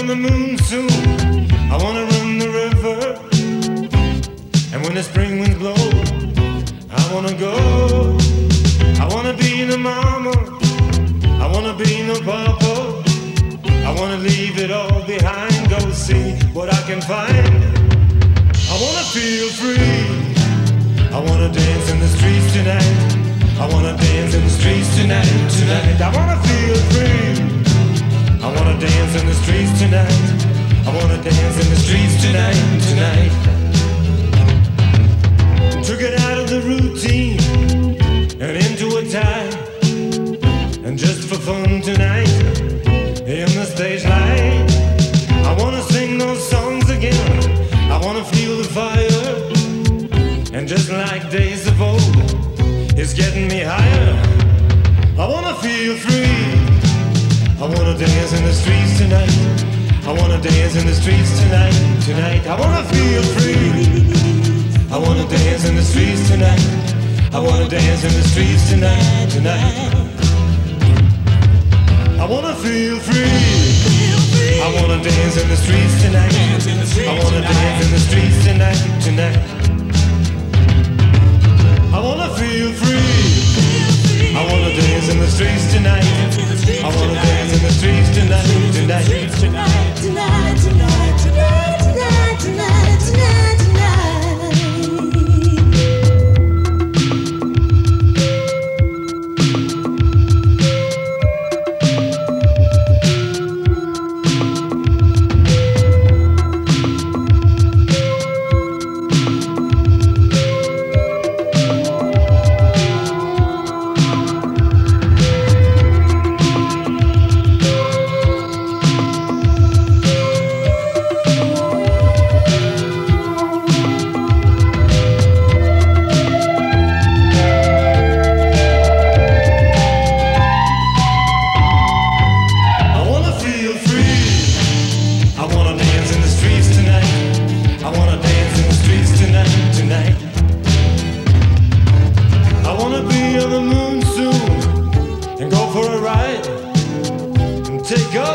the moon soon. I wanna run the river, and when the spring winds blow, I wanna go. I wanna be no mama, I wanna be no papa. I wanna leave it all behind, go see what I can find. I wanna feel free, I wanna dance in the streets tonight. I wanna dance in the streets tonight, tonight. I wanna feel free, I wanna dance in the streets tonight. I wanna dance in the streets tonight, tonight. Took it out of the routine and into a time, and just for fun tonight, in the stage light, I wanna sing those songs again. I wanna feel the fire, and just like days of old, it's getting me higher. I wanna feel free, I wanna dance in the streets tonight. I wanna dance in the streets tonight, tonight. I wanna feel free, I wanna dance in the streets tonight. I wanna dance in the streets tonight, tonight. I wanna feel free, I wanna dance in the streets tonight. I wanna dance in the streets tonight, tonight. I wanna feel free, I wanna dance in the streets tonight. I wanna dance in the streets tonight, tonight. Tonight, tonight, tonight, tonight, tonight, tonight, tonight, tonight. Take